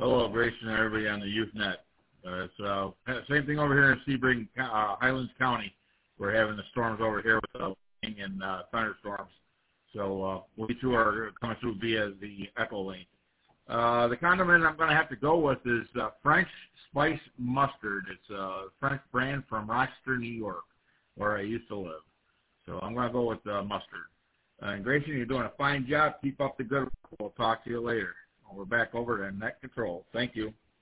Hello, Grayson and everybody on the YouthNet. Same thing over here in Sebring, Highlands County. We're having the storms over here with lightning and thunderstorms. So we too are coming through via the Echo Link. The condiment I'm going to have to go with is French Spice Mustard. It's a French brand from Rochester, New York, where I used to live. So I'm going to go with mustard. And Grayson, you're doing a fine job. Keep up the good work. We'll talk to you later. We're back over to Net Control. Thank you.